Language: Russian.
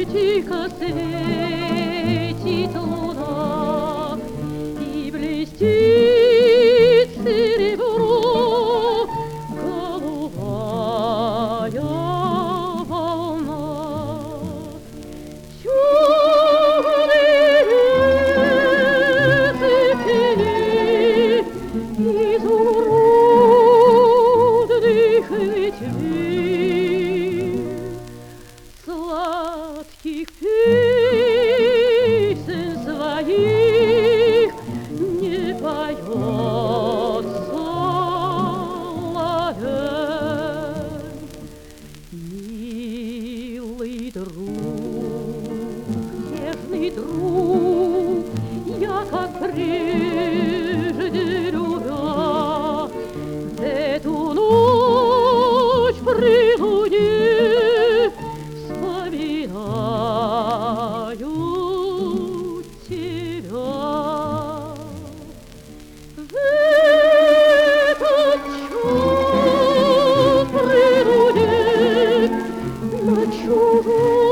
тихо светит луна, и блестит серебро голубая волна. Темные тени изумрудных ветвей, сладких песен своих не поет соловей. Милый друг, нежный друг, я как прежде любя, в эту ночь при луне вспоминаю тебя. В этот час при луне на чужом